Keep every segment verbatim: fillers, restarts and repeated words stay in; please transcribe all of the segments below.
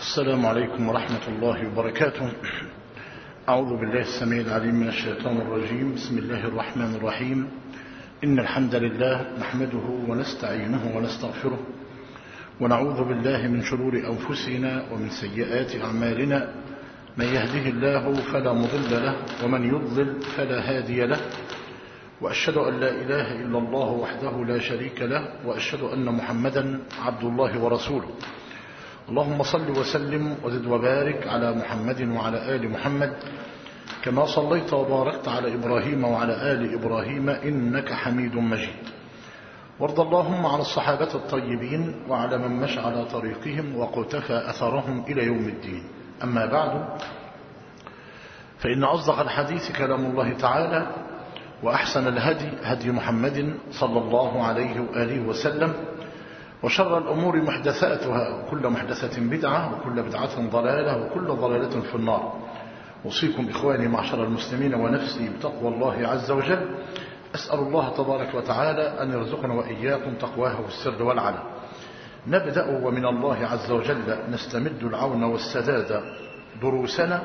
السلام عليكم ورحمة الله وبركاته. أعوذ بالله السميع العليم من الشيطان الرجيم. بسم الله الرحمن الرحيم. إن الحمد لله نحمده ونستعينه ونستغفره ونعوذ بالله من شرور أنفسنا ومن سيئات أعمالنا. من يهده الله فلا مضل له ومن يضلل فلا هادي له، وأشهد أن لا إله إلا الله وحده لا شريك له، وأشهد أن محمدا عبد الله ورسوله. اللهم صل وسلم وزد وبارك على محمد وعلى آل محمد كما صليت وباركت على إبراهيم وعلى آل إبراهيم إنك حميد مجيد. وارض اللهم عن الصحابة الطيبين وعلى من مشى على طريقهم وقتفى أثرهم إلى يوم الدين. أما بعد، فإن أصدق الحديث كلام الله تعالى، وأحسن الهدي هدي محمد صلى الله عليه وآله وسلم، وشر الأمور محدثاتها، وكل محدثة بدعة، وكل بدعة ضلالة، وكل ضلالة في النار. أوصيكم إخواني معشر المسلمين ونفسي بتقوى الله عز وجل. أسأل الله تبارك وتعالى أن يرزقنا وإياكم تقواه في السر والعلن. نبدأ ومن الله عز وجل نستمد العون والسداد دروسنا،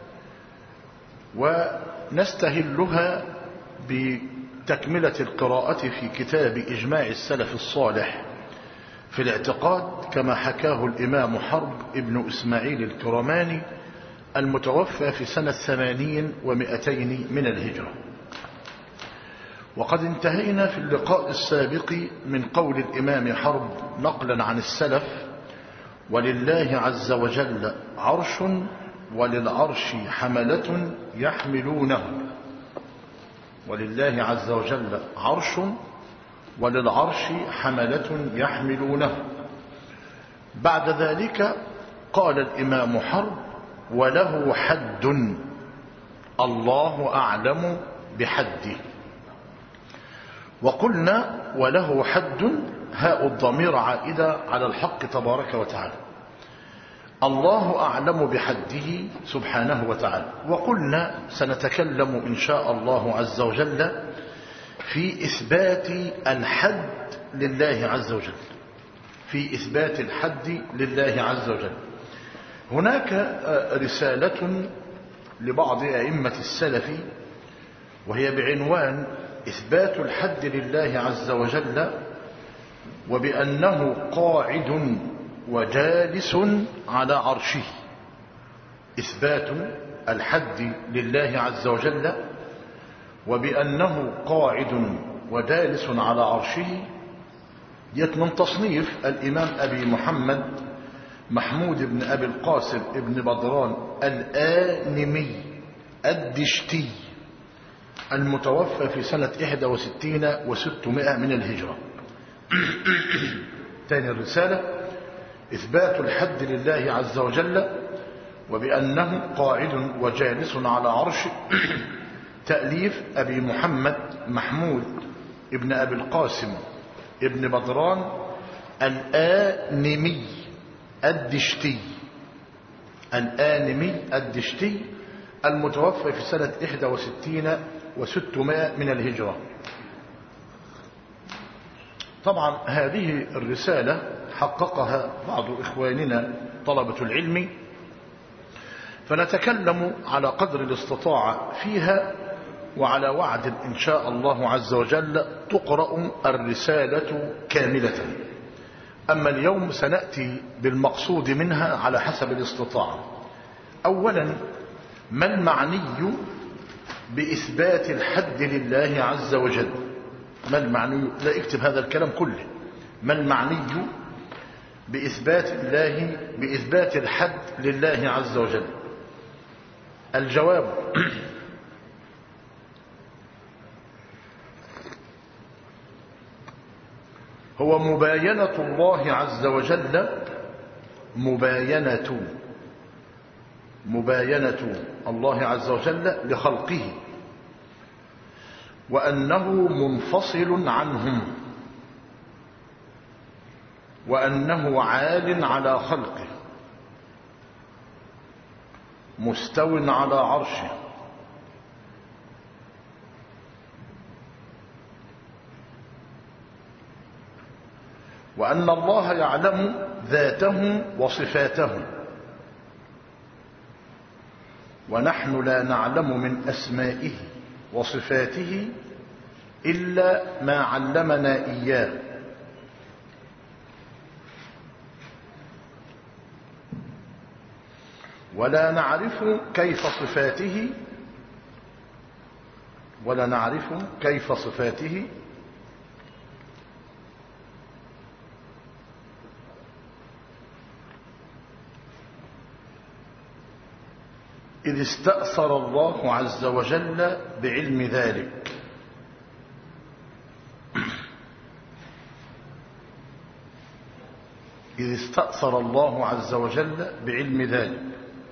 ونستهلها بتكملة القراءة في كتاب إجماع السلف الصالح في الاعتقاد، كما حكاه الإمام حرب ابن إسماعيل الكرماني المتوفى في سنة ثمانين ومئتين من الهجرة. وقد انتهينا في اللقاء السابق من قول الإمام حرب نقلا عن السلف: ولله عز وجل عرش وللعرش حملة يحملونه. ولله عز وجل عرش وللعرش حملة يحملونه. بعد ذلك قال الإمام حرب: وله حد الله أعلم بحده. وقلنا وله حد، هاء الضمير عائدة على الحق تبارك وتعالى. الله أعلم بحده سبحانه وتعالى. وقلنا سنتكلم إن شاء الله عز وجل في إثبات الحد لله عز وجل، في إثبات الحد لله عز وجل. هناك رسالة لبعض أئمة السلف، وهي بعنوان إثبات الحد لله عز وجل، وبأنه قاعد وجالس على عرشه. إثبات الحد لله عز وجل وبأنه قاعد وجالس على عرشه، ديت من تصنيف الإمام أبي محمد محمود بن أبي القاسم ابن بدران الآنمي الدشتي المتوفى في سنة إحدى وستين وستمائة من الهجرة. ثاني الرسالة: إثبات الحد لله عز وجل وبأنه قاعد وجالس على عرشه، تأليف أبي محمد محمود ابن أبي القاسم ابن بدران الآنمي الدشتي الآنمي الدشتي المتوفى في سنة إحدى وستين وستمائة من الهجرة. طبعا هذه الرسالة حققها بعض إخواننا طلبة العلم، فنتكلم على قدر الاستطاعة فيها، وعلى وعد إن شاء الله عز وجل تقرأ الرسالة كاملة. أما اليوم سنأتي بالمقصود منها على حسب الاستطاعة. أولا، ما المعني بإثبات الحد لله عز وجل؟ ما المعني؟ لا اكتب هذا الكلام كله. ما المعني بإثبات الله بإثبات الحد لله عز وجل؟ الجواب: هو مباينة الله عز وجل مباينة مباينة الله عز وجل لخلقه، وأنه منفصل عنهم، وأنه عال على خلقه، مستو على عرشه، وأن الله يعلم ذاته وصفاته، ونحن لا نعلم من أسمائه وصفاته إلا ما علمنا إياه ولا نعرف كيف صفاته ولا نعرف كيف صفاته إذ استأثر الله عز وجل بعلم ذلك. إذ استأثر الله عز وجل بعلم ذلك.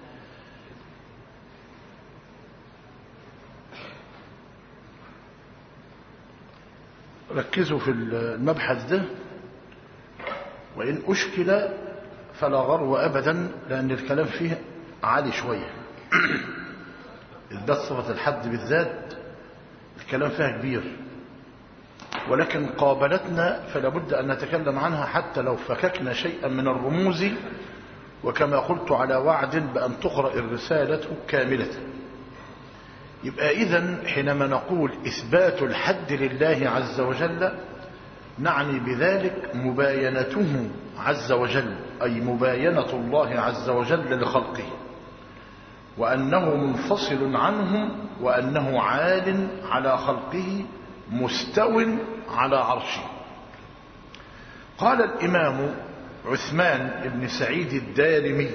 ركزوا في المبحث ده، وإن أشكل فلا غرو أبدا، لأن الكلام فيه عالي شوية. إثبات صفة الحد بالذات الكلام فيها كبير، ولكن قابلتنا فلا بد أن نتكلم عنها حتى لو فككنا شيئا من الرموز، وكما قلت على وعد بأن تقرأ الرسالة كاملة. يبقى إذن حينما نقول إثبات الحد لله عز وجل نعني بذلك مباينته عز وجل، أي مباينة الله عز وجل لخلقه، وأنه منفصل عنهم، وأنه عال على خلقه مستو على عرشه. قال الإمام عثمان بن سعيد الدارمي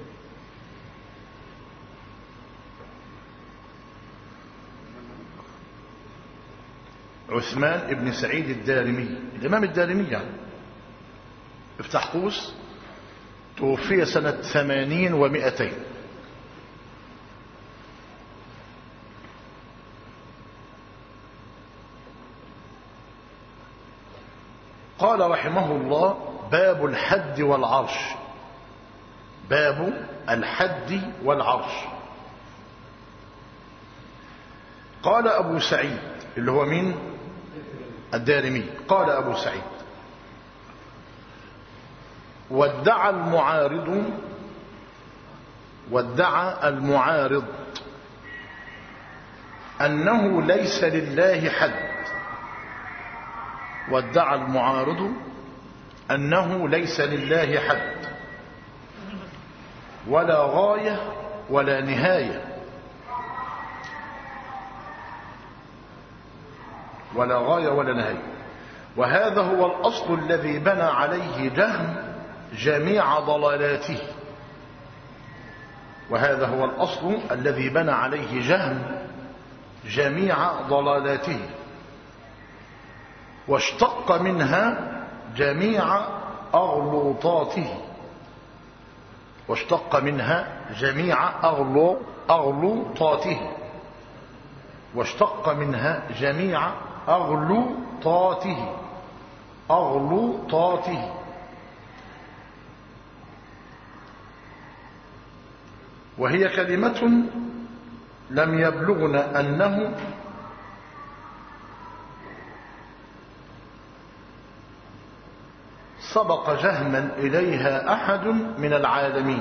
عثمان بن سعيد الدارمي الإمام الدارمي يعني افتح قوس، توفي سنة ثمانين ومئتين. قال رحمه الله: باب الحد والعرش. باب الحد والعرش. قال أبو سعيد اللي هو مين؟ الدارمي. قال أبو سعيد: وادعى المعارض وادعى المعارض أنه ليس لله حد. وادعى المعارض أنه ليس لله حد ولا غاية ولا نهاية ولا غاية ولا نهاية وهذا هو الأصل الذي بنى عليه جهم جميع ضلالاته. وهذا هو الأصل الذي بنى عليه جهم جميع ضلالاته، واشتق منها جميع أغلوطاته واشتق منها جميع أغلو أغلوطاته واشتق منها جميع أغلوطاته أغلوطاته وهي كلمة لم يبلغنا أنه سبق جهما إليها أحد من العالمين.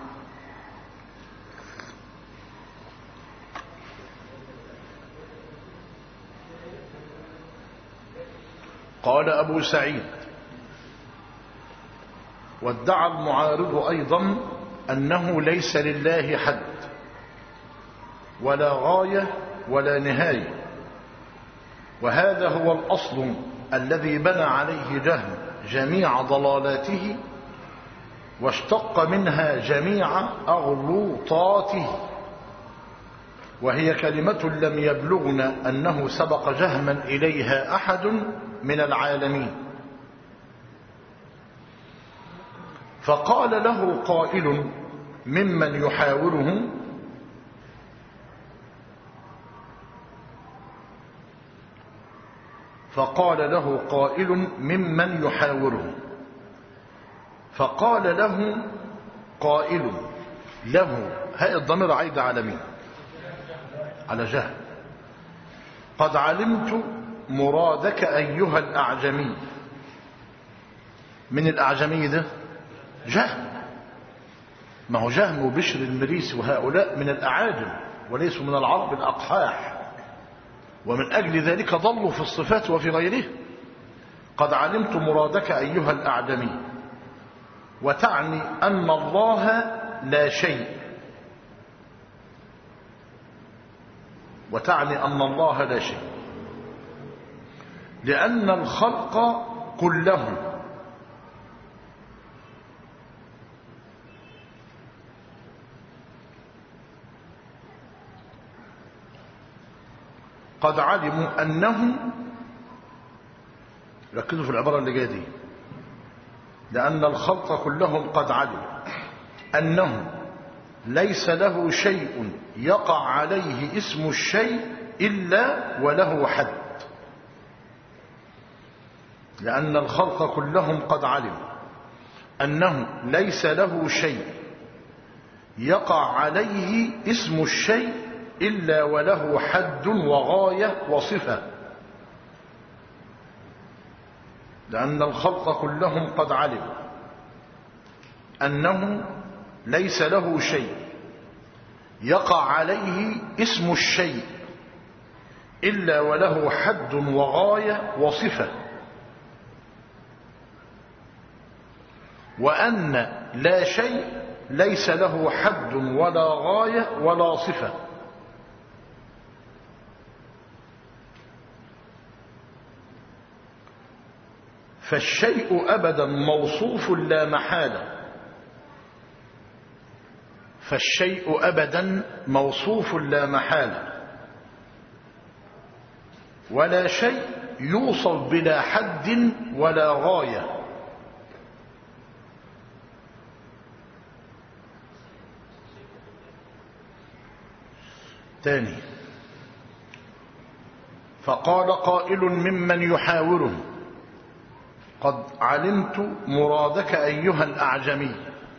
قال أبو سعيد: وادعى المعارض أيضا أنه ليس لله حد ولا غاية ولا نهاية وهذا هو الأصل الذي بنى عليه جهم جميع ضلالاته واشتق منها جميع أغلوطاته وهي كلمة لم يبلغنا أنه سبق جهما إليها أحد من العالمين. فقال له قائل ممن يحاوره: فقال له قائل ممن يحاوره فقال له قائل له، هاء الضمير عايد على مين؟ على جهل. قد علمت مرادك أيها الأعجمي. من الأعجمي ده؟ جهل. ما هو جهم وبشر المريسي وهؤلاء من الأعاجم وليسوا من العرب الأقحاح، ومن أجل ذلك ضلوا في الصفات وفي غيره. قد علمت مرادك أيها الأعدمي، وتعني أن الله لا شيء، وتعني أن الله لا شيء لأن الخلق كلهم قد علموا أنه، ركزوا في العبارة اللي جايه دي، لأن الخلق كلهم قد علموا أنه ليس له شيء يقع عليه اسم الشيء إلا وله حد. لأن الخلق كلهم قد علموا أنه ليس له شيء يقع عليه اسم الشيء إلا وله حد وغاية وصفة. لأن الخلق كلهم قد علموا أنه ليس له شيء يقع عليه اسم الشيء إلا وله حد وغاية وصفة، وأن لا شيء ليس له حد ولا غاية ولا صفة. فالشيء أبدا موصوف لا محالة، فالشيء أبدا موصوف لا محالة، ولا شيء يوصف بلا حد ولا غاية. تاني، فقال قائل ممن يحاوره قد علمت مرادك أيها الأعجمي،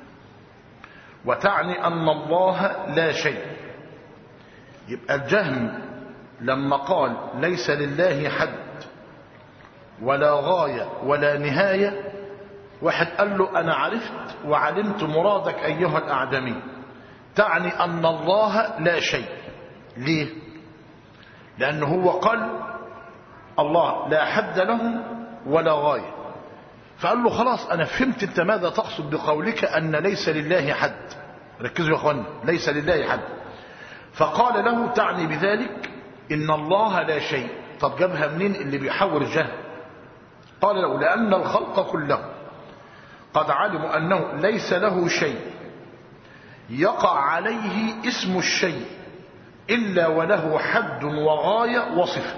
وتعني أن الله لا شيء. يبقى الجهم لما قال ليس لله حد ولا غاية ولا نهاية، واحد قال له أنا عرفت وعلمت مرادك أيها الأعجمي، تعني أن الله لا شيء. ليه؟ لأنه هو قال الله لا حد له ولا غاية، فقال له خلاص أنا فهمت أنت ماذا تقصد بقولك أن ليس لله حد. ركزوا يا أخوانا، ليس لله حد. فقال له تعني بذلك إن الله لا شيء. طب جابها منين اللي بيحور الجهل؟ قال له لأن الخلق كله قد علموا أنه ليس له شيء يقع عليه اسم الشيء إلا وله حد وغاية وصفة،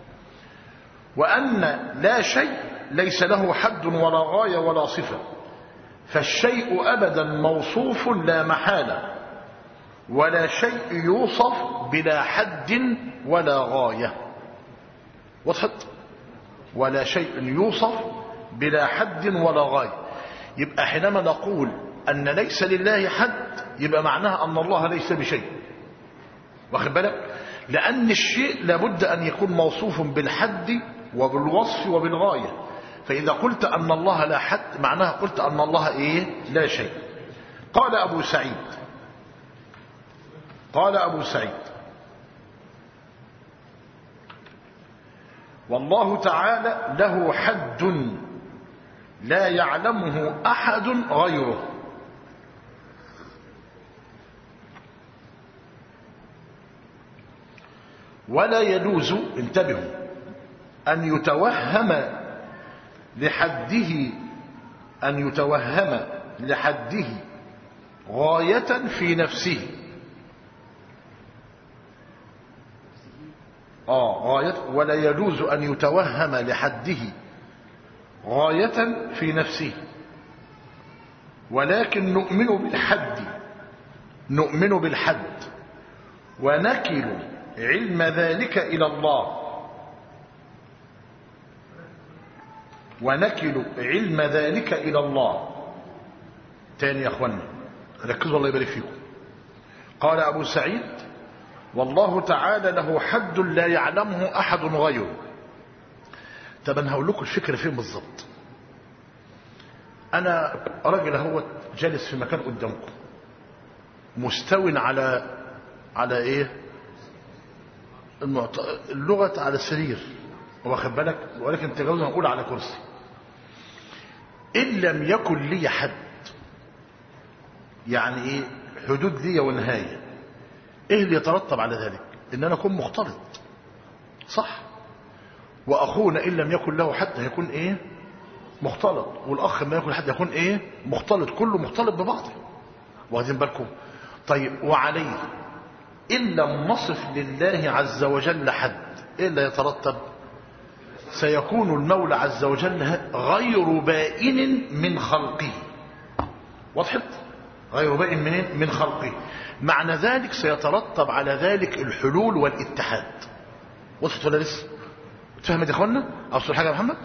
وأن لا شيء ليس له حد ولا غاية ولا صفة. فالشيء أبدا موصوف لا محالة، ولا شيء يوصف بلا حد ولا غاية. وضحت؟ ولا شيء يوصف بلا حد ولا غاية. يبقى حينما نقول أن ليس لله حد يبقى معناها أن الله ليس بشيء. واخد بالك؟ لأن الشيء لابد أن يكون موصوف بالحد وبالوصف وبالغاية. فإذا قلت أن الله لا حد معناها قلت أن الله إيه؟ لا شيء. قال أبو سعيد قال أبو سعيد والله تعالى له حد لا يعلمه أحد غيره. ولا يجوز، انتبهوا، أن يتوهم لحده أن يتوهم لحده غاية في نفسه. آه غاية. ولا يجوز أن يتوهم لحده غاية في نفسه، ولكن نؤمن بالحد نؤمن بالحد ونكل علم ذلك إلى الله ونكل علم ذلك إلى الله. تاني يا أخوانا ركزوا الله يبارك فيكم. قال أبو سعيد والله تعالى له حد لا يعلمه أحد غيره. طب أنا هقول لكم الفكرة فين بالظبط. أنا راجل اهوت جالس في مكان قدامكم مستو على على ايه المعط... اللغة على السرير، واخد بالك، ولكن تجاوزنا نقول على كرسي. إن لم يكن لي حد، يعني ايه حدود لي ونهاية، ايه اللي يترتب على ذلك؟ ان انا اكون مختلط، صح؟ واخونا ان لم يكن له حد هيكون ايه مختلط، والاخ ما يكن حد يكون ايه مختلط، كله مختلط ببعضه، واخدين بالكم؟ طيب وعليه ان لم نصف لله عز وجل حد، ايه اللي يترتب؟ سيكون المولى عز وجل غير بائن من خلقه. وضحت؟ غير بائن من من خلقه، معنى ذلك سيترتب على ذلك الحلول والاتحاد. وضحت ولا لسه؟ تفهمت يا اخوانا؟ اوصل حاجه يا محمد؟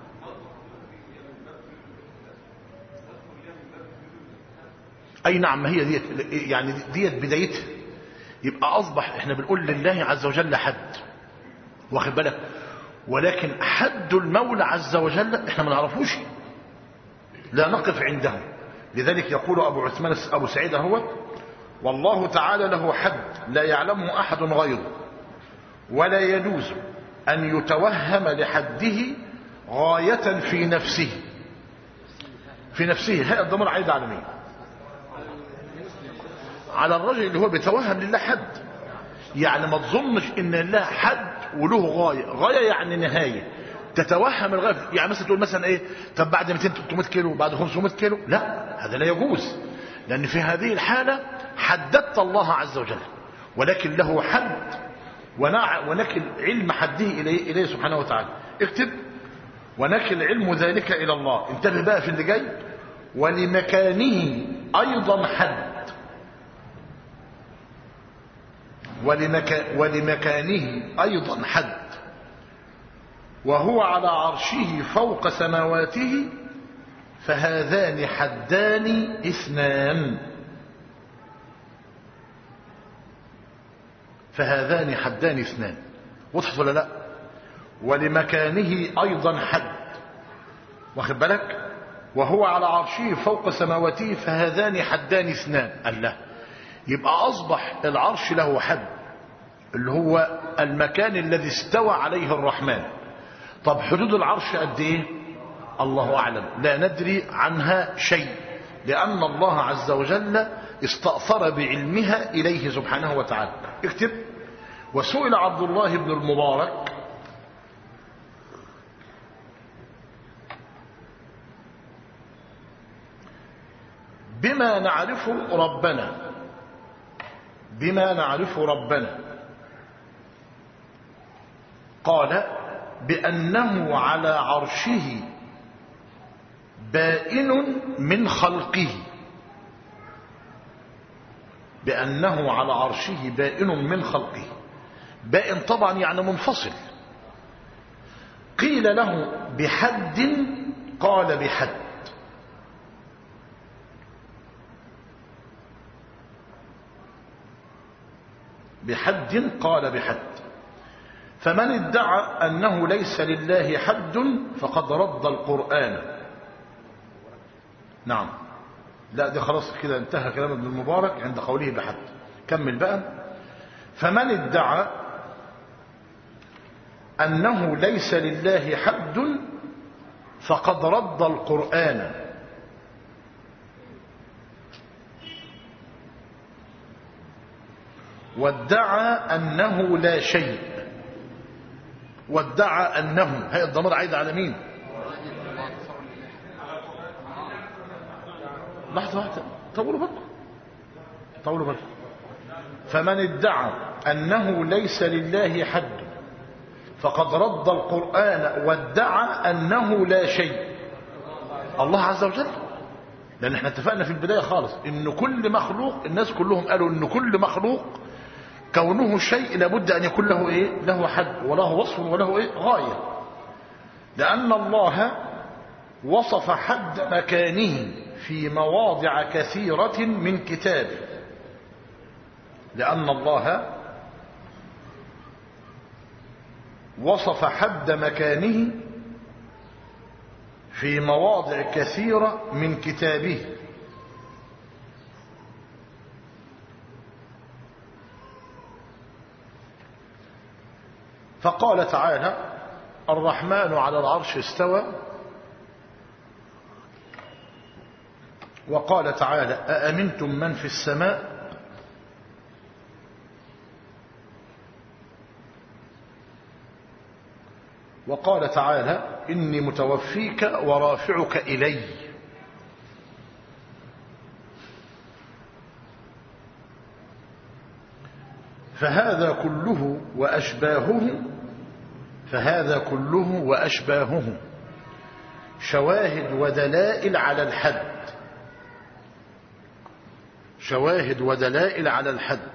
اي نعم، ما هي ديت يعني ديت بدايتها. يبقى اصبح احنا بنقول لله عز وجل حد، واخد بالك، ولكن حد المولى عز وجل احنا ما نعرفوش، لا نقف عنده. لذلك يقول ابو عثمان ابو سعيد هو: والله تعالى له حد لا يعلمه احد غيره، ولا يجوز ان يتوهم لحده غاية في نفسه. في نفسه هاء الضمير عايد على مين؟ على الرجل اللي هو بيتوهم لله حد. يعني ما تظنش ان الله حد وله غاية، غاية يعني نهاية، تتوهم الغاية. يعني مثلا تقول مثلا ايه، طب بعد مئتين ثلاثمائة كيلو، بعد خمسمائة كيلو، لا، هذا لا يجوز، لان في هذه الحالة حددت الله عز وجل، ولكن له حد ونكل علم حده إليه, إليه سبحانه وتعالى. اكتب: ونكل علم ذلك إلى الله. انتبه بقى في اللي جاي: ولمكانه أيضا حد، ولمكا ولمكانه أيضا حد، وهو على عرشه فوق سماواته، فهذان حدان اثنان. فهذان حدان اثنان. وضحت ولا لا؟ ولمكانه أيضا حد، واخد بالك، وهو على عرشه فوق سماواته، فهذان حدان اثنان. الله، يبقى أصبح العرش له حد اللي هو المكان الذي استوى عليه الرحمن. طب حدود العرش قد ايه؟ الله أعلم، لا ندري عنها شيء، لأن الله عز وجل استأثر بعلمها إليه سبحانه وتعالى. اكتب: وسئل عبد الله بن المبارك بما نعرف ربنا بما نعرف ربنا قال: بأنه على عرشه بائن من خلقه. بأنه على عرشه بائن من خلقه. بائن طبعا يعني منفصل. قيل له: بحد؟ قال: بحد. بحد قال بحد. فمن ادعى أنه ليس لله حد فقد رد القرآن. نعم، لا ده خلاص كده انتهى كلام ابن المبارك عند قوله بحد. كمل بقى: فمن ادعى أنه ليس لله حد فقد رد القرآن. وادعى أنه لا شيء. وادعى أنه، هي الضمير عايد على مين؟ لحظة واحدة، طولوا بالكم طولوا بالكم. فمن ادعى أنه ليس لله حد فقد رد القرآن وادعى أنه لا شيء. الله عز وجل، لأن احنا اتفقنا في البداية خالص إن كل مخلوق، الناس كلهم قالوا إن كل مخلوق كونه شيء لابد أن يكون له إيه؟ له حد وله وصف وله إيه؟ غاية. لأن الله وصف حد مكانه في مواضع كثيرة من كتابه. لأن الله وصف حد مكانه في مواضع كثيرة من كتابه. فقال تعالى: الرحمن على العرش استوى. وقال تعالى: أأمنتم من في السماء. وقال تعالى: إني متوفيك ورافعك إلي. فهذا كله وأشباهه فهذا كله وأشباهه شواهد ودلائل على الحد شواهد ودلائل على الحد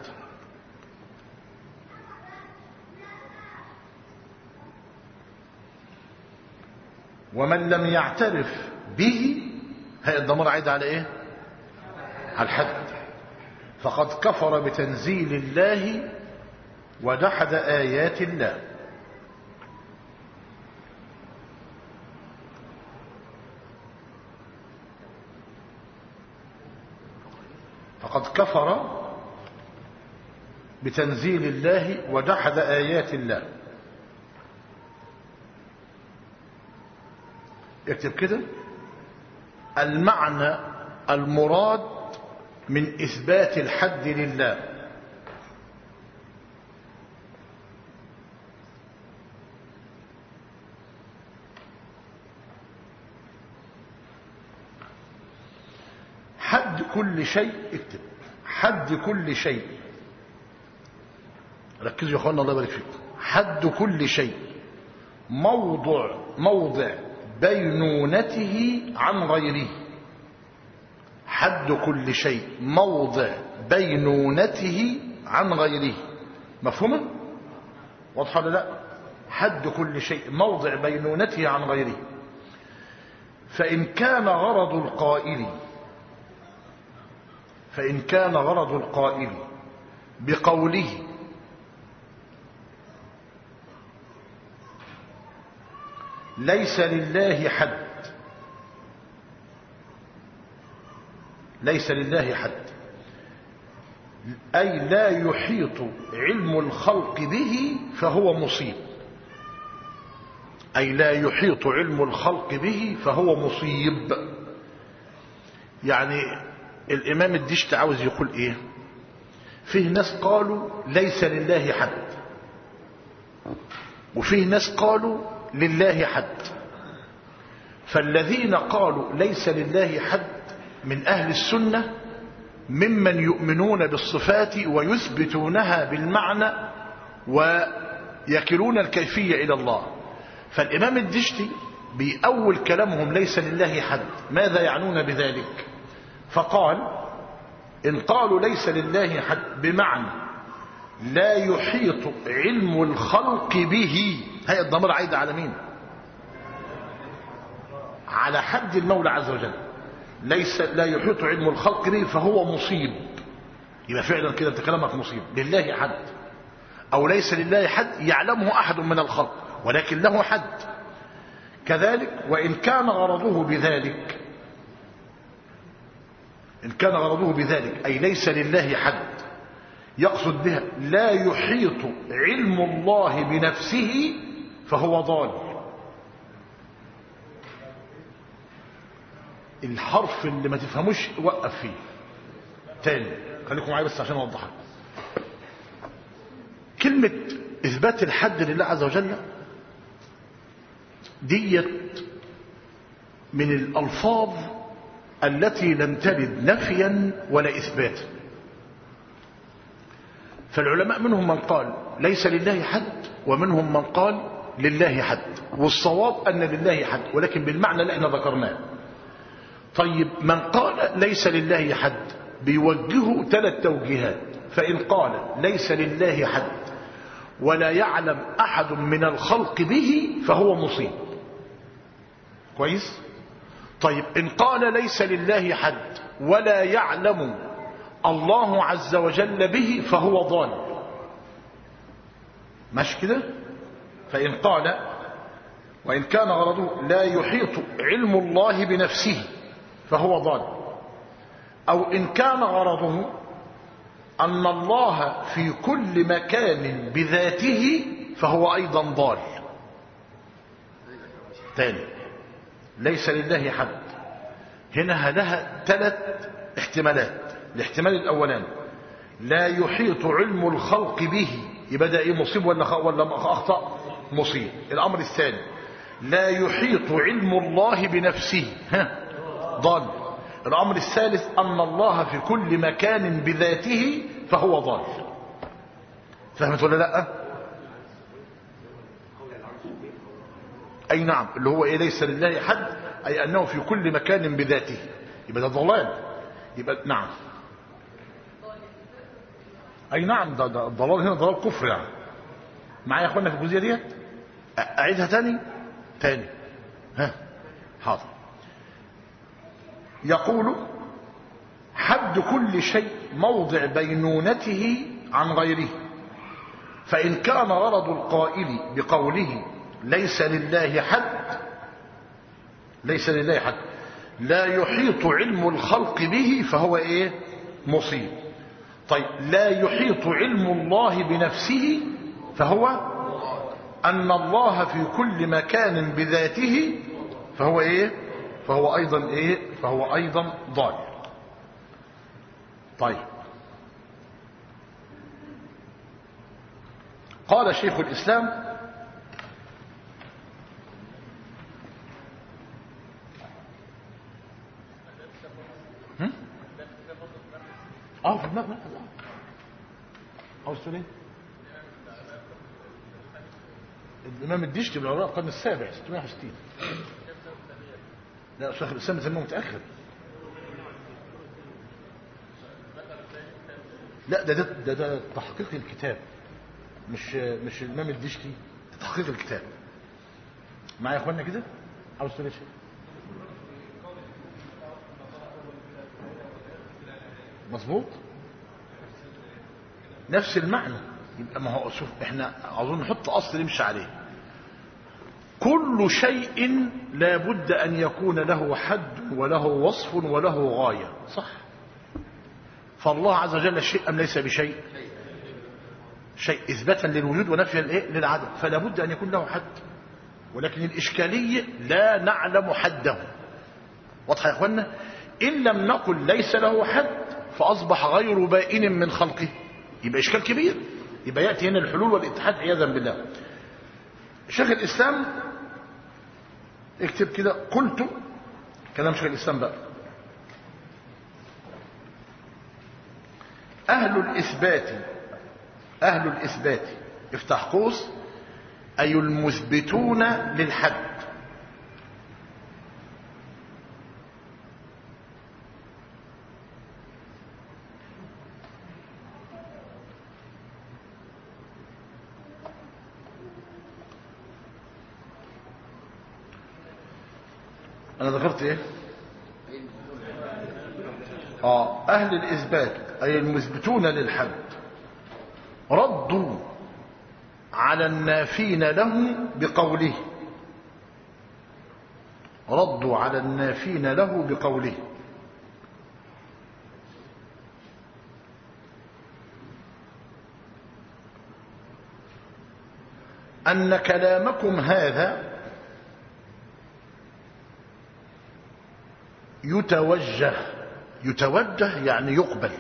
ومن لم يعترف به، هي الضمير عايد على ايه؟ على الحد. فقد كفر بتنزيل الله وجحد آيات الله. فقد كفر بتنزيل الله وجحد آيات الله. اكتب كده: المعنى المراد من إثبات الحد لله حد كل شيء. اكتب: حد كل شيء. ركزوا يا اخوانا الله يبارك فيكم. حد كل شيء موضع موضع بينونته عن غيره. حد كل شيء موضع بينونته عن غيره. مفهومه؟ واضحه ولا لا؟ حد كل شيء موضع بينونته عن غيره. فإن كان غرض القائل فإن كان غرض القائل بقوله ليس لله حد ليس لله حد أي لا يحيط علم الخلق به فهو مصيب. أي لا يحيط علم الخلق به فهو مصيب. يعني الإمام الدشت عاوز يقول إيه؟ فيه ناس قالوا ليس لله حد، وفيه ناس قالوا لله حد. فالذين قالوا ليس لله حد من أهل السنة ممن يؤمنون بالصفات ويثبتونها بالمعنى ويكلون الكيفية إلى الله. فالإمام الدشتي بأول كلامهم ليس لله حد ماذا يعنون بذلك؟ فقال: إن قالوا ليس لله حد بمعنى لا يحيط علم الخلق به، هي الضمير عايدة على مين؟ على حد المولى عز وجل. ليس لا يحيط علم الخلق به فهو مصيب. يبقى فعلا كده انت كلامك مصيب. لله حد او ليس لله حد يعلمه احد من الخلق ولكن له حد. كذلك وان كان غرضه بذلك ان كان غرضه بذلك اي ليس لله حد يقصد بها لا يحيط علم الله بنفسه فهو ضال. الحرف اللي ما تفهموش وقف فيه تاني، خليكم معايا بس عشان اوضحها. كلمة اثبات الحد لله عز وجل ديت من الالفاظ التي لم ترد نفيا ولا اثباتا. فالعلماء منهم من قال ليس لله حد ومنهم من قال لله حد، والصواب ان لله حد ولكن بالمعنى اللي احنا ذكرناه. طيب من قال ليس لله حد بيوجهه ثلاث توجيهات. فإن قال ليس لله حد ولا يعلم أحد من الخلق به فهو مصيب. كويس؟ طيب إن قال ليس لله حد ولا يعلم الله عز وجل به فهو ضال. ماشي كده؟ فإن قال وإن كان غرضه لا يحيط علم الله بنفسه فهو ضال، أو إن كان غرضه أن الله في كل مكان بذاته فهو أيضا ضال. تاني، ليس لله حد هنا لها ثلاث احتمالات. الاحتمال الأولاني لا يحيط علم الخلق به، يبقى ده ايه، مصيب ولا ولا أخطأ؟ مصيب. الأمر الثاني لا يحيط علم الله بنفسه، ها ضال. الأمر الثالث أن الله في كل مكان بذاته فهو ضال. فهمت ولا لا؟ أي نعم، اللي هو إيه ليس لله حد، أي أنه في كل مكان بذاته، يبقى ده ضلال. يبقى نعم، أي نعم، ده, ده الضلال هنا ضلال كفر يعني. معايا يا أخوانا في الجزئية ديت؟ أعيدها تاني تاني ها حاضر. يقول حد كل شيء موضع بينونته عن غيره، فإن كان غرض القائل بقوله ليس لله حد، ليس لله حد لا يحيط علم الخلق به فهو ايه، مصيب. طيب لا يحيط علم الله بنفسه فهو أن الله في كل مكان بذاته فهو ايه، فهو ايضا ايه، فهو ايضا ضال. طيب قال شيخ الإسلام اه في دماغنا عاوز تقول ايه؟ الامام الدشتي بالعراق القرن السابع ستمائة وستين. لا شيخ الاسلام زي ما متاخر. لا ده ده, ده ده تحقيق الكتاب، مش مش الامام الدشتي، تحقيق الكتاب. معايا يا اخوانا كده؟ عاوز تقول ايه؟ مظبوط، نفس المعنى. يبقى ما هو شوف احنا عاوزين نحط اصل نمشي عليه. كل شيء لا بد ان يكون له حد وله وصف وله غاية، صح؟ فالله عز وجل شيء ام ليس بشيء؟ شيء اثباتا للوجود ونفيا للعدم، فلا بد ان يكون له حد. ولكن الاشكالية لا نعلم حده. واضح يا اخوانا؟ ان لم نقل ليس له حد فاصبح غير بائن من خلقه، يبقى اشكال كبير. يبقى ياتي هنا الحلول والاتحاد عياذا بالله. شيخ الاسلام اكتب كده، قلت كلام شيخ الاسلام بقى: اهل الاثبات، اهل الاثبات افتح قوس، اي المثبتون للحد، انا ذكرت ايه؟ اه اهل الاثبات اي المثبتون للحد ردوا على النافين له بقوله، ردوا على النافين له بقوله أن كلامكم هذا يتوجه، يتوجه يعني يقبل.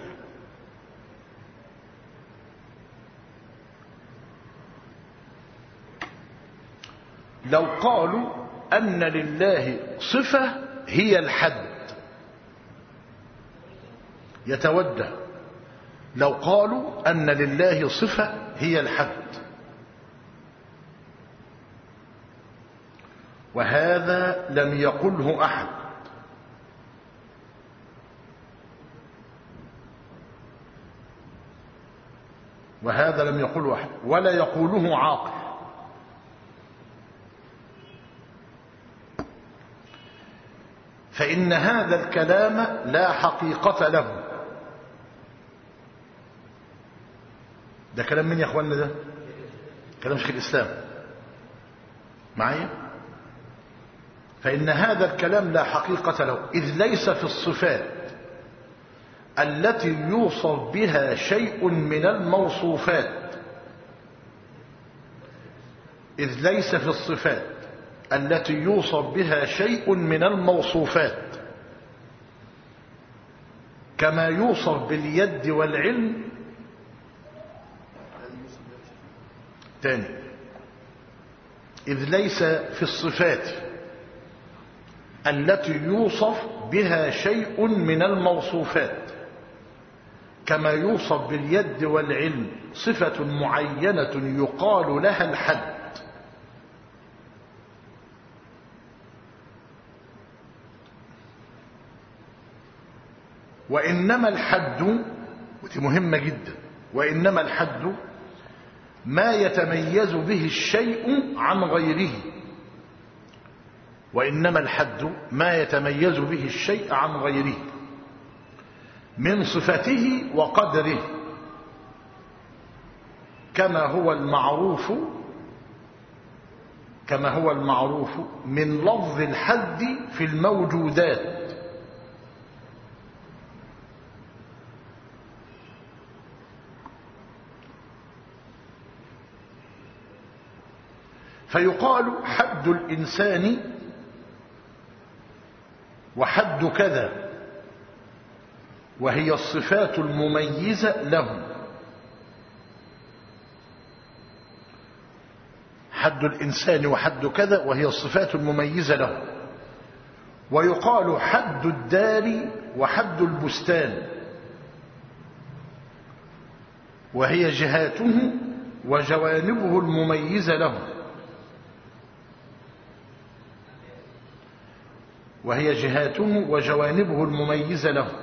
لو قالوا أن لله صفة هي الحد يتوجه، لو قالوا أن لله صفة هي الحد، وهذا لم يقله أحد، وهذا لم يقله أحد ولا يقوله عاقل. فإن هذا الكلام لا حقيقة له. ده كلام من يا اخوانا؟ ده كلام شيخ الإسلام معايا. فإن هذا الكلام لا حقيقة له، إذ ليس في الصفات التي يوصف بها شيء من الموصوفات إذ ليس في الصفات التي يوصف بها شيء من الموصوفات كما يوصف باليد والعلم. تاني، إذ ليس في الصفات التي يوصف بها شيء من الموصوفات كما يوصف باليد والعلم صفة معينة يقال لها الحد، وإنما الحد، ودي مهمة جدا، وإنما الحد ما يتميز به الشيء عن غيره، وإنما الحد ما يتميز به الشيء عن غيره من صفته وقدره، كما هو المعروف كما هو المعروف من لفظ الحد في الموجودات. فيقال حد الإنسان وحد كذا، وهي الصفات المميزة له. حد الإنسان وحد كذا وهي الصفات المميزة له. ويقال حد الدار وحد البستان، وهي جهاته وجوانبه المميزة له، وهي جهاته وجوانبه المميزة له.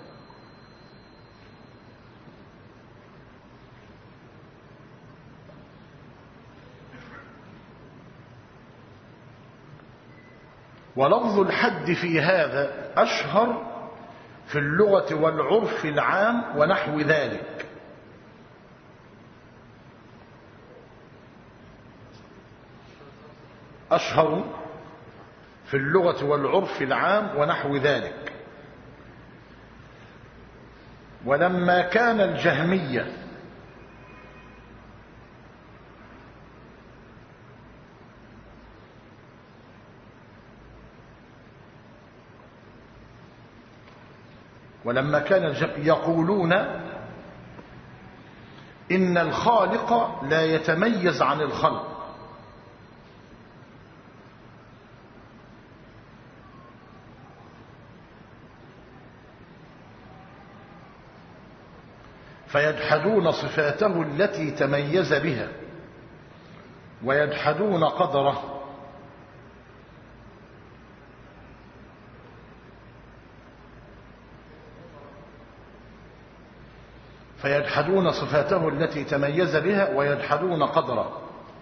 ولفظ الحد في هذا أشهر في اللغة والعرف العام ونحو ذلك. أشهر في اللغة والعرف العام ونحو ذلك. ولما كان الجهمية ولما كان الجهمية يقولون إن الخالق لا يتميز عن الخلق، فيجحدون صفاته التي تميز بها ويجحدون قدره، فيجحدون صفاته التي تميز بها ويجحدون قدره.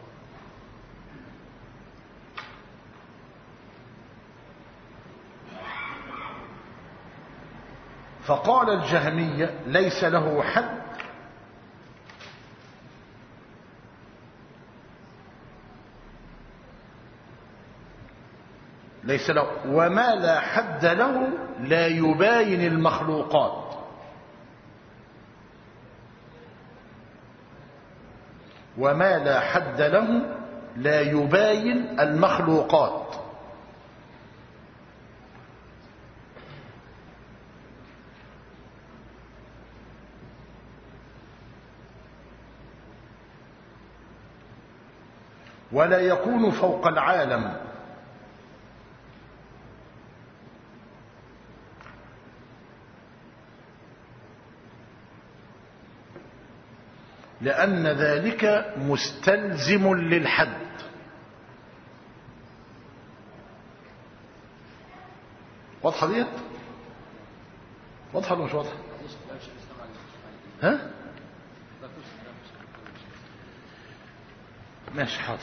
فقال الجهمية ليس له حد ليس له وما لا حد له لا يباين المخلوقات، وما لا حد له لا يباين المخلوقات. ولا يكون فوق العالم، لأن ذلك مستلزم للحد. واضحة ديت؟ واضحة ولا مش واضحة؟ ها؟ ماشي حاضر.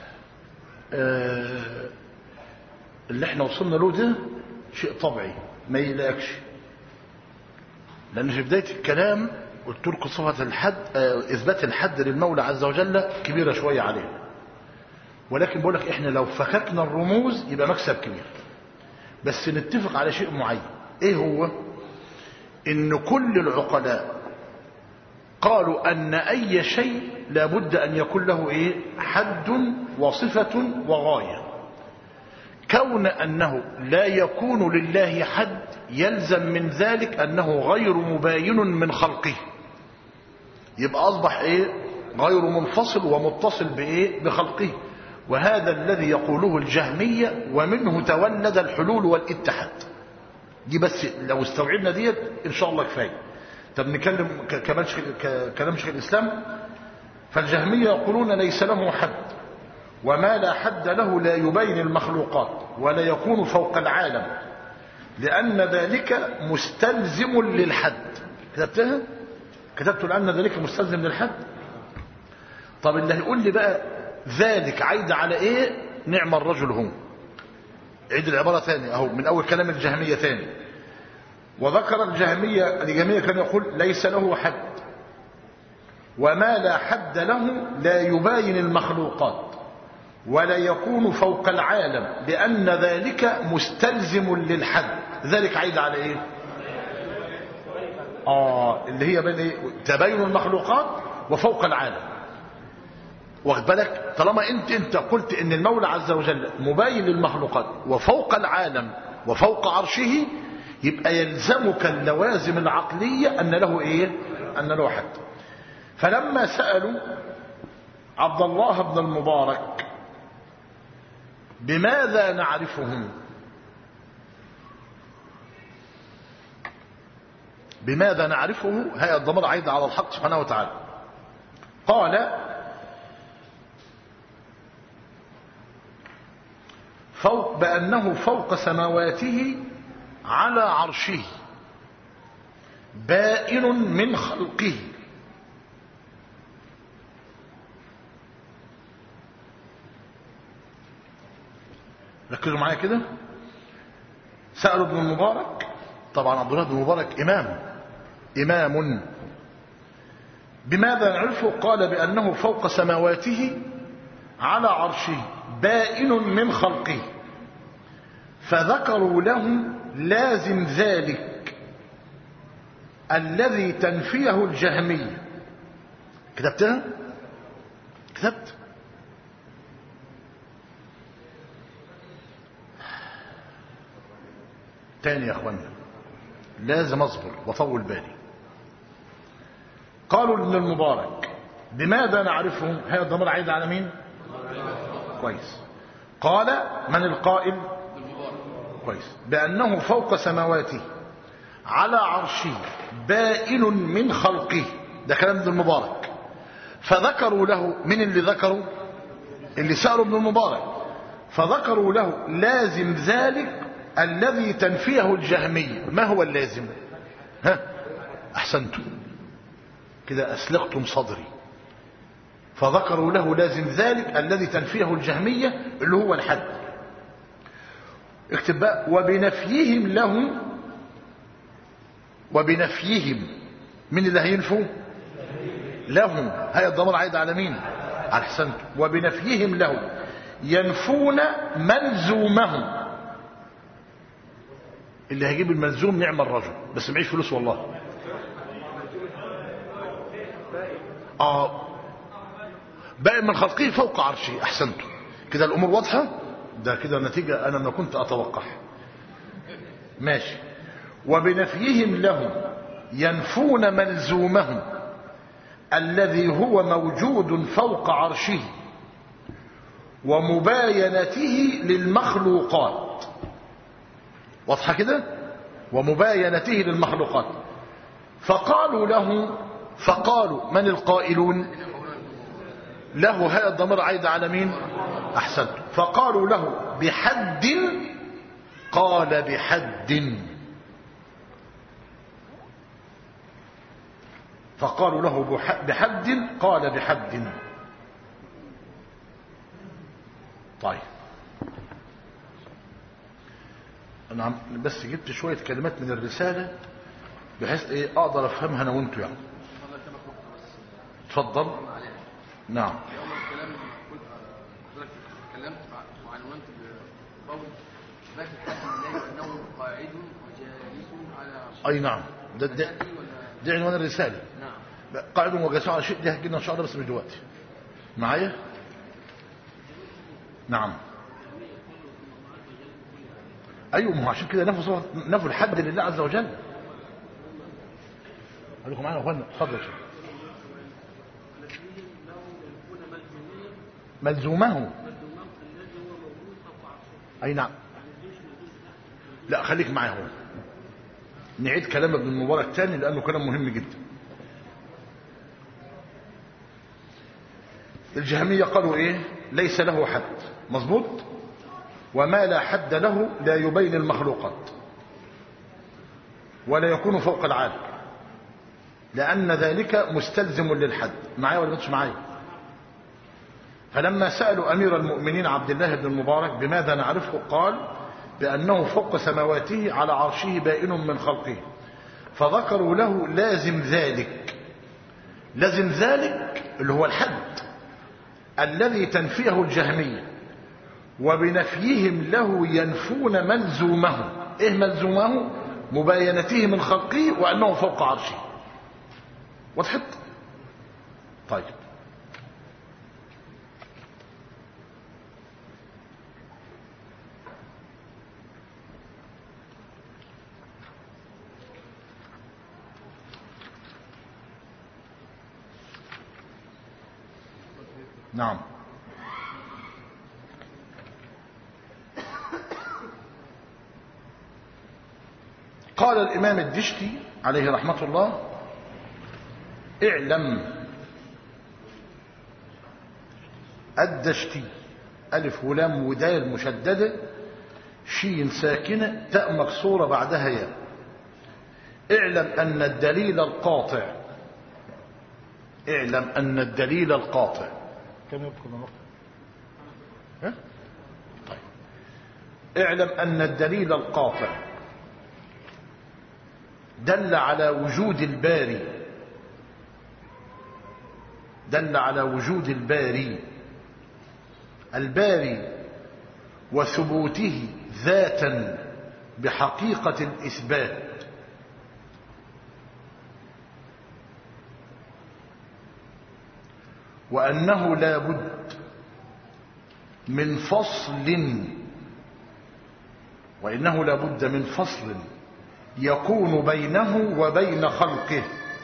آه اللي احنا وصلنا له ده شيء طبيعي ما يلاقش، لأن في بداية الكلام قلت لكم صفة الحد، آه إثبات الحد للمولى عز وجل كبيرة شوية عليه، ولكن بقول لك احنا لو فككنا الرموز يبقى مكسب كبير. بس نتفق على شيء معين، ايه هو؟ ان كل العقلاء قالوا أن أي شيء لابد أن يكون له إيه؟ حد وصفة وغاية. كون أنه لا يكون لله حد يلزم من ذلك أنه غير مباين من خلقه، يبقى أصبح إيه؟ غير منفصل ومتصل بإيه؟ بخلقه. وهذا الذي يقوله الجهمية، ومنه تولد الحلول والاتحاد. دي بس لو استوعبنا ديت إن شاء الله كفاية. طب نكلم كمان كلام شيخ الإسلام. فالجهمية يقولون ليس له حد، وما لا حد له لا يبين المخلوقات ولا يكون فوق العالم، لأن ذلك مستلزم للحد. كتبتها؟ كتبت لأن ذلك مستلزم للحد. طب اللي هيقول لي بقى ذلك عايد على ايه؟ نعم الرجل هم. عيد العبارة ثاني اهو من اول كلام الجهمية ثاني. وذكر الجهمية الجهمية كان يقول ليس له حد، وما لا حد له لا يباين المخلوقات ولا يكون فوق العالم، لأن ذلك مستلزم للحد. ذلك عايد على ايه؟ اه اللي هي بين ايه؟ تباين المخلوقات وفوق العالم. واخد بالك؟ طالما انت انت قلت ان المولى عز وجل مباين للمخلوقات وفوق العالم وفوق عرشه، يبقى يلزمك اللوازم العقلية ان له ايه؟ ان له حد. فلما سألوا عبد الله بن المبارك بماذا نعرفه، بماذا نعرفه، هي الضمير عايد على الحق سبحانه وتعالى. قال فوق بأنه فوق سماواته على عرشه بائن من خلقه. ركزوا معايا كده. سألوا ابن المبارك، طبعا عبد الله بن المبارك إمام إمام بماذا نعرفه؟ قال بأنه فوق سماواته على عرشه بائن من خلقه، فذكروا له لازم ذلك الذي تنفيه الجهمية. كتبتها؟ كتبت؟ تاني يا اخوانا، لازم اصبر وطول بالي. قالوا ابن المبارك بماذا نعرفه؟ هذا الضمير عايد على مين؟ كويس. قال من القائل؟ كويس. بأنه فوق سماواته على عرشه بائن من خلقه. ده كلام ابن المبارك. فذكروا له، من اللي ذكروا؟ اللي سألوا ابن المبارك. فذكروا له لازم ذلك الذي تنفيه الجهمية. ما هو اللازم؟ ها؟ أحسنتم كده، أسلقتم صدري. فذكروا له لازم ذلك الذي تنفيه الجهمية اللي هو الحد. اكتب بقى وبنفيهم له. وبنفيهم، من اللي هينفوا؟ لهم. هاي الضمير عايد على مين؟ أحسنتم. وبنفيهم له ينفون ملزومهم. اللي هيجيب الملزوم نعم الرجل، بس معيش فلوس والله. اه بائن من خلقه فوق عرشه. احسنتم كده، الامور واضحه. ده كده نتيجه انا ما كنت اتوقع. ماشي. وبنفيهم لهم ينفون ملزومهم الذي هو موجود فوق عرشه ومباينته للمخلوقات. واضحه كده؟ ومباينته للمخلوقات. فقالوا له، فقالوا من القائلون؟ له. هذا الضمير عايد على مين؟ احسنت. فقالوا له بحد. قال بحد. فقالوا له بحد. قال بحد. طيب انا بس جبت شويه كلمات من الرساله بحيث ايه اقدر افهمها انا وانتوا يعني. اتفضل. نعم. يوم الكلام قلت حضرتك تكلمت وعنونت بقول ذاك الحكم لا انه قاعد وجالس على عرشه. اي نعم، ده ده, ده عنوان الرساله. نعم. قاعدوا وجلسوا على شيء دي هتجينا ان شاء الله بس مش دلوقتي معايا. نعم ايوه ما هو عشان كده نفوا نفوا الحد لله عز وجل. خليكم معانا يا اخوانا اتفضل يا شيخ. ملزومه اي نعم. لا خليك معايا هو نعيد كلام ابن المبارك تاني لانه كلام مهم جدا. الجهمية قالوا ايه؟ ليس له حد. مظبوط. وما لا حد له لا يبين المخلوقات ولا يكون فوق العالم لأن ذلك مستلزم للحد. معايا ولا مش معايا؟ فلما سألوا أمير المؤمنين عبد الله بن المبارك بماذا نعرفه قال بأنه فوق سماواته على عرشه بائن من خلقه. فذكروا له لازم ذلك. لازم ذلك اللي هو الحد الذي تنفيه الجهمية وبنفيهم له ينفون ملزومه. ايه ملزومه؟ مباينته من خلقه وأنه فوق عرشه. وضحت؟ طيب نعم. قال الإمام الدشتي عليه رحمة الله اعلم. الدشتي ألف ولام ودال مشددة شين ساكنة تاء مكسورة بعدها ياء. اعلم أن الدليل القاطع اعلم أن الدليل القاطع كم يبقى النقطة؟ ها؟ طيب اعلم أن الدليل القاطع دل على وجود الباري دل على وجود الباري الباري وثبوته ذاتا بحقيقة الإثبات وأنه لا بد من فصل وإنه لا بد من فصل يكون بينه وبين خلقه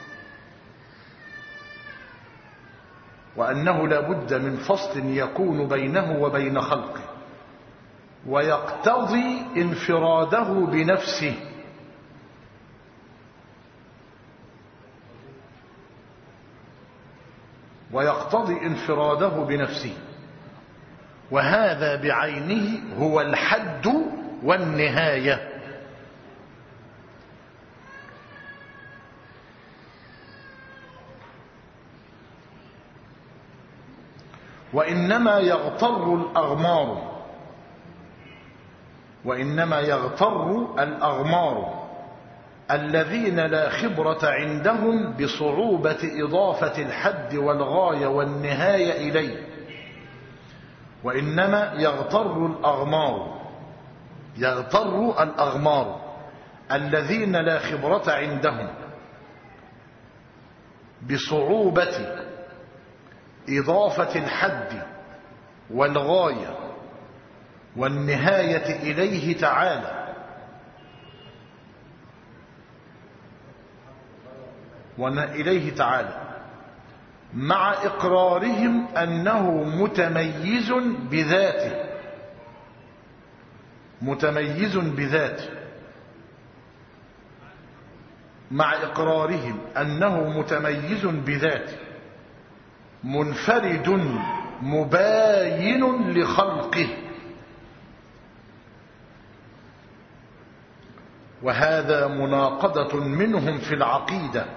وأنه لا بد من فصل يكون بينه وبين خلقه ويقتضي انفراده بنفسه ويقتضي انفراده بنفسه وهذا بعينه هو الحد والنهاية. وإنما يغتر الأغمار وإنما يغتر الأغمار الذين لا خبرة عندهم بصعوبة إضافة الحد والغاية والنهاية إليه. وإنما يغتر الأغمار يغتر الأغمار الذين لا خبرة عندهم بصعوبة إضافة الحد والغاية والنهاية إليه تعالى وإليه تعالى مع إقرارهم أنه متميز بذاته متميز بذاته مع إقرارهم أنه متميز بذاته منفرد مباين لخلقه. وهذا مناقضة منهم في العقيدة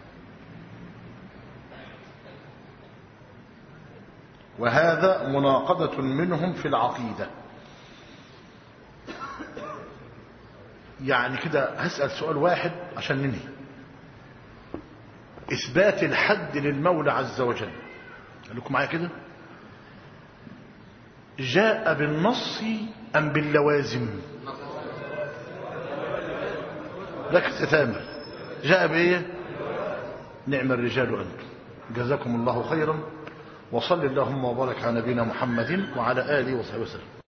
وهذا مناقضة منهم في العقيدة. يعني كده هسأل سؤال واحد عشان ننهي. إثبات الحد للمولى عز وجل قال لكم معايا كده جاء بالنص أم باللوازم؟ لك تتامل. جاء بإيه؟ نعم الرجال أنتم. جزاكم الله خيرا، وصل اللهم وبارك على نبينا محمد وعلى آله وصحبه وسلم.